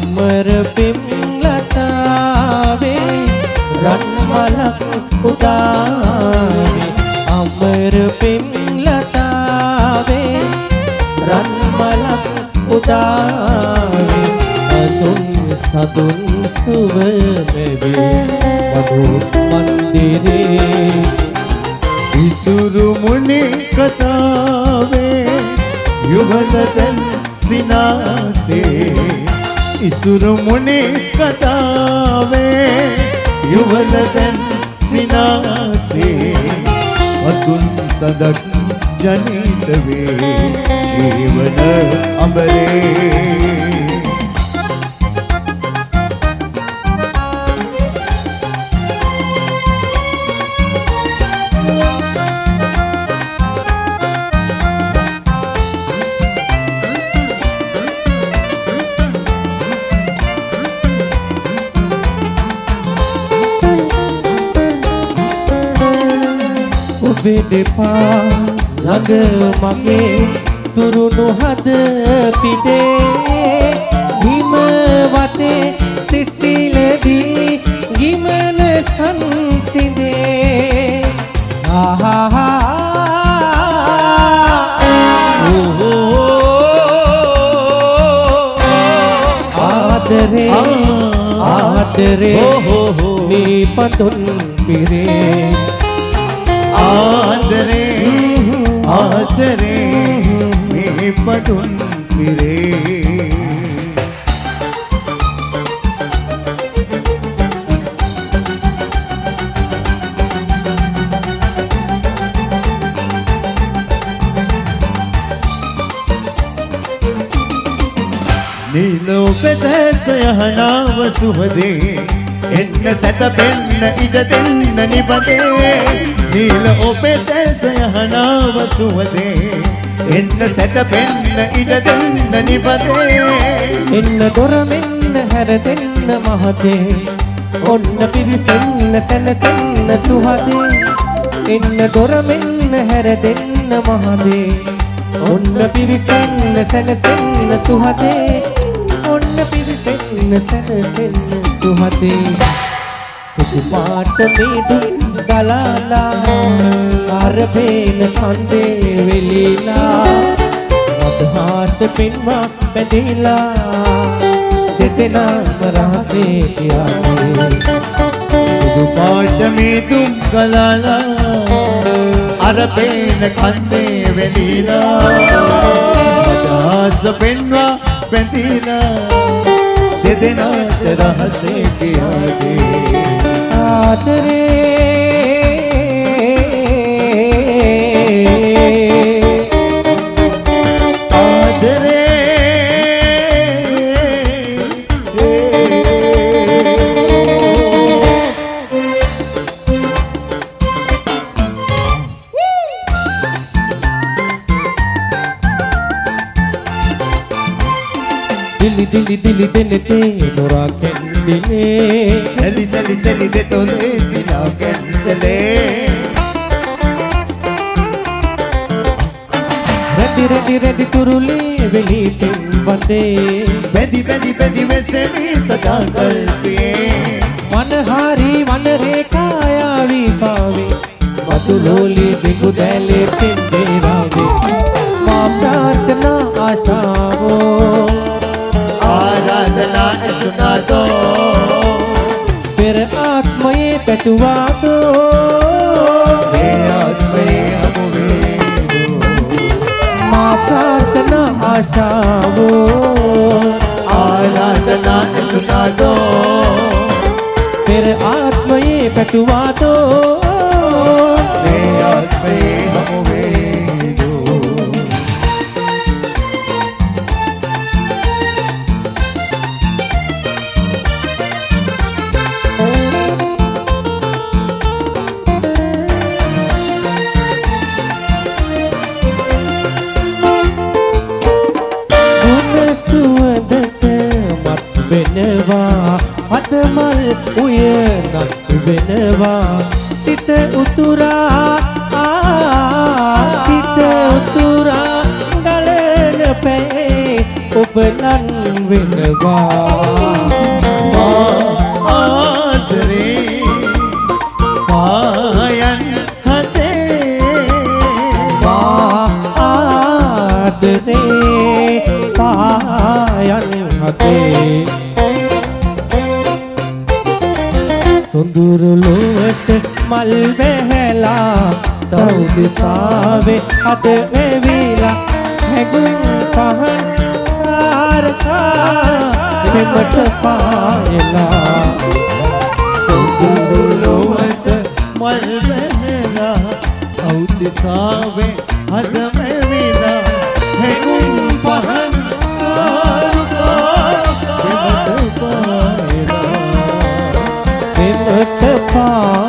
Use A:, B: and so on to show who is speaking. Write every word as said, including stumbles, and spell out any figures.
A: අමර පෙම් ලතාවේ රන් මලක් උදාවේ අමර පෙම් ලතාවේ රන් මලක් උදාවේ අතුන් සතුන් සුව ලැබේ මధు මන්දිරේ
B: ඉසුරු මුනේ කතාවේ යුවලතන් සිනාසේ ඉසුරු මුනේ කතාවේ යුවලතන් සිනාසේ අසුන් සදක් ජනිත වේ ජීවන අඹරේ
A: වෙදපා ළඟ මගේ තුරුණු හද පිටේ හිම වතේ සිසිලදී ගිමන සංසිඳේ ආහා ආදරේ ආදරේ මේ පතුන් පිරේ
B: ආදරේ ආදරේ මේ පතුන් පිරේ නිලෝ පෙතස යහනාව සුහදේ එන්න සැතපෙන්න ඉඩ දෙන්න නිබදේ නිල ඔපෙතස යහනාව සුවදේ එන්න සැතපෙන්න ඉඩ දෙන්න නිබදේ
A: එන්න දොරමෙන්න හැර දෙන්න මහතේ ඔන්න පිරිසෙන්න සැනසෙන්න සුහදේ එන්න දොරමෙන්න හැර දෙන්න මහතේ ඔන්න පිරිසෙන්න සැනසෙන්න සුහදේ ඔන්න පිරිසෙන්න සැනසෙන්න සුහදේ සුදු පාට මේදුම් ගලාලා අරපේන කන්දේ වෙලිලා මදහාස පෙන්වා බැඳිලා දෙදෙනාම රහසේ කියාවේ
B: සුදු පාට මේදුම් ගලාලා අරපේන කන්දේ වෙලිලා මදහාස පෙන්වා බැඳිලා දෙදෙනාට රහසේ කියාවේ
A: ආදරේ
B: ආදරේ
A: दिली दिली दिली दिली ते नोरा कैंडिले
B: सली सली सली से तोले सिला कैंसले
A: रेडी रेडी रेडी तुरुले वेली टिम बंदे
B: बेदी बेदी बेदी वैसे भी सदा करती
A: मनहारी मन रेखाया विपावे मधुलोली दिगु दैले टिंडे रावे मां प्रार्थना आशावो
B: आराधना सुना दो
A: फिर आत्मये पेटुआ दो
B: आत्मये हम
A: मां प्रार्थना आशावो
B: आराधना सुना दो
A: फिर आत्मये पेटुआ दो
B: आत्मये हम
A: අදමල් උයනක් වෙනවා සිත උතුරා සිත උතුරා ගලන පැයි ඔබ නම් වෙනවා සොඳුරු ලොවට මල් බැහැලා තව් දිසාවේ අත වෙවිලා හැඟුම් පහන් ආරකා මෙමට පායලා
B: සොඳුරු ලොවට මල් බැහැලා තව් දිසාවේ අත වෙවිලා හැඟුම් පහන් ආරකා මෙමට පායලා
A: මෙමට පායලා